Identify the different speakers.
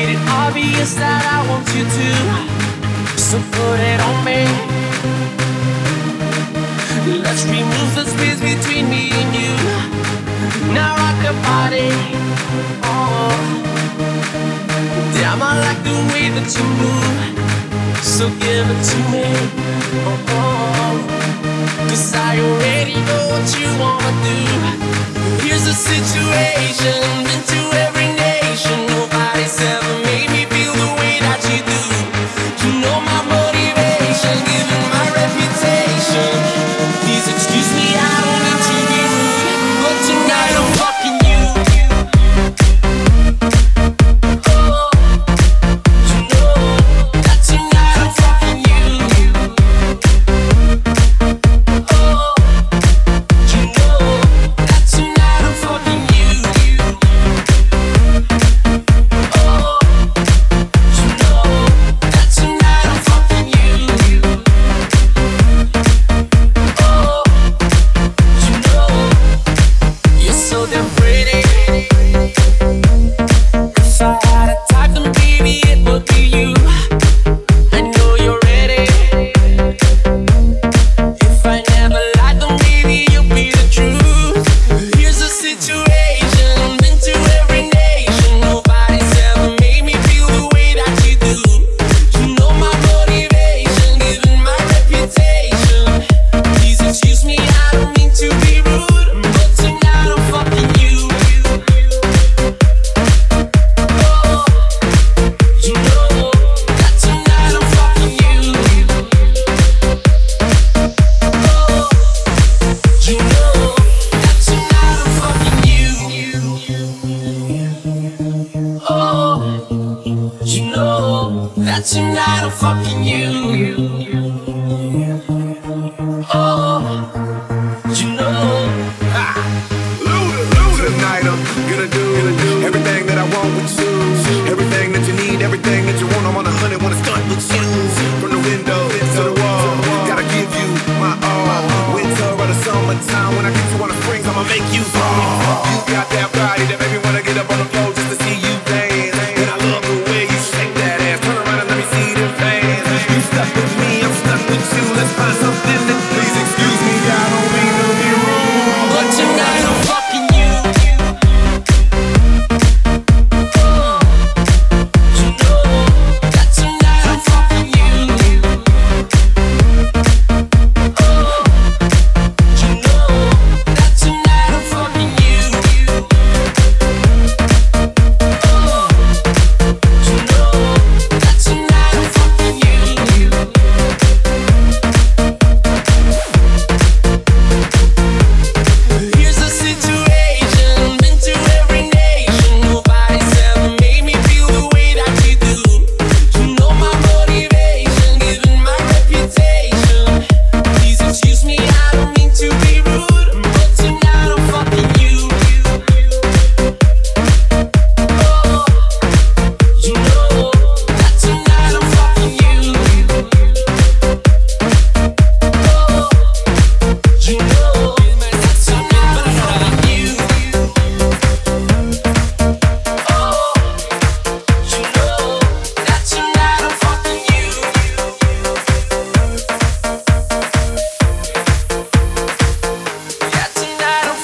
Speaker 1: made it obvious that I want you to, so put it on me. Let's remove the space between me and you. Now rock the body. Oh, damn, I like the way that you move, so give it to me. Oh, 'cause I already know what you wanna do. Here's the situation, into every nation. Nobody's ever made me feel the way that you do. You know my motivation, given my reputation. Please excuse me, I don't mean to be rude, but tonight I'm fucking you. Oh, you know that tonight I'm fucking you. Oh, you know that tonight I'm fucking you. Oh, you know that tonight I'm fucking you. Oh, you know you're so damn pretty. If I had a type, then baby it would be you. I know you're ready. If I never lied, then baby you'll be the truth. Here's the situation, into every nation. Nobody's ever made me feel the way that you do. You know my motivation, given my reputation. Please excuse me, I don't mean to be rude, but tonight I'm fucking you. Oh, you know that tonight I'm fucking you. Oh, you know that tonight I'm fucking you. Oh, you know that tonight I'm fucking you.